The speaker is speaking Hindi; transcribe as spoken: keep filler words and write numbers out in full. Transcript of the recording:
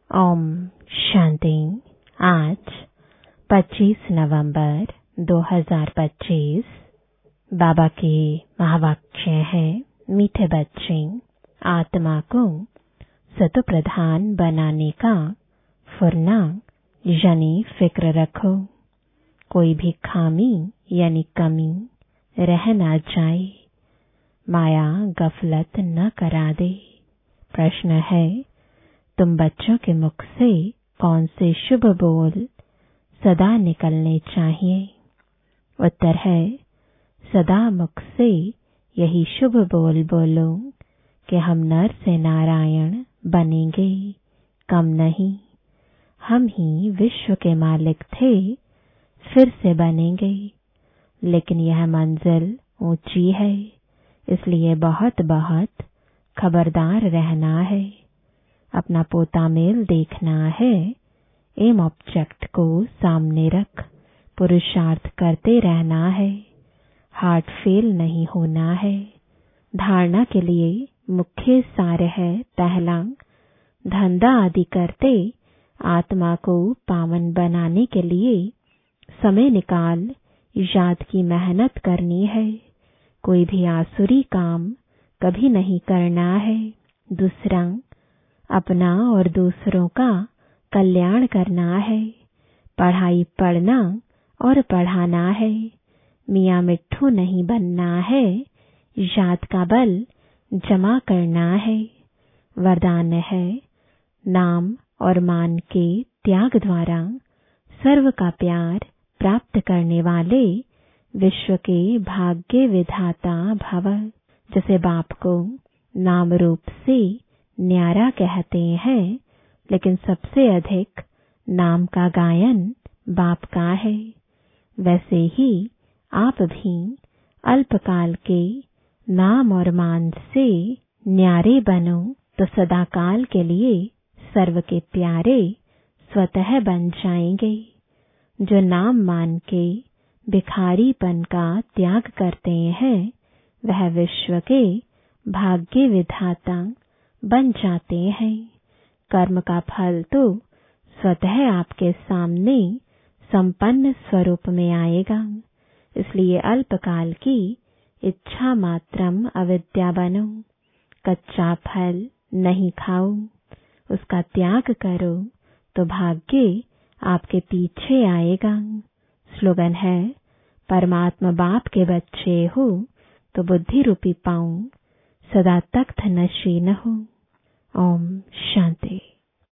ओम शांति। आज पच्चीस नवंबर दो हज़ार पच्चीस। बाबा के महावाक्य है, मीठे बच्चे, आत्मा को सतो प्रधान बनाने का फुरना यानी फिक्र रखो। कोई भी खामी यानी कमी रह ना जाए, माया गफलत न करा दे। प्रश्न है, तुम बच्चों के मुख से कौन से शुभ बोल सदा निकलने चाहिए? उत्तर है, सदा मुख से यही शुभ बोल बोलो कि हम नर से नारायण बनेंगे, कम नहीं। हम ही विश्व के मालिक थे, फिर से बनेंगे। लेकिन यह मंजिल ऊंची है, इसलिए बहुत बहुत खबरदार रहना है। अपना पोता मेल देखना है। एम ऑब्जेक्ट को सामने रख पुरुषार्थ करते रहना है। हार्ट फेल नहीं होना है। धारणा के लिए मुख्य सार है, पहला, धंधा आदि करते आत्मा को पावन बनाने के लिए समय निकाल याद की मेहनत करनी है। कोई भी आसुरी काम कभी नहीं करना है। दूसरा, अपना और दूसरों का कल्याण करना है। पढ़ाई पढ़ना और पढ़ाना है। मियाँ मिट्ठू नहीं बनना है। याद का बल जमा करना है। वरदान है, नाम और मान के त्याग द्वारा सर्व का प्यार प्राप्त करने वाले विश्व के भाग्य विधाता भव। जैसे बाप को नाम रूप से न्यारा कहते हैं, लेकिन सबसे अधिक नाम का गायन बाप का है, वैसे ही आप भी अल्पकाल के नाम और मान से न्यारे बनो तो सदाकाल के लिए सर्व के प्यारे स्वतः बन जाएंगे। जो नाम मान के भिखारीपन का त्याग करते हैं, वह विश्व के भाग्य विधाता बन जाते हैं। कर्म का फल तो स्वतः आपके सामने संपन्न स्वरूप में आएगा। इसलिए अल्पकाल की इच्छा मात्रम अविद्या बनो। कच्चा फल नहीं खाओ, उसका त्याग करो तो भाग्य आपके पीछे आएगा। स्लोगन है, परमात्मा बाप के बच्चे हो तो बुद्धि रूपी पाऊं सदा तख्त नशीन हो। ओम शांति।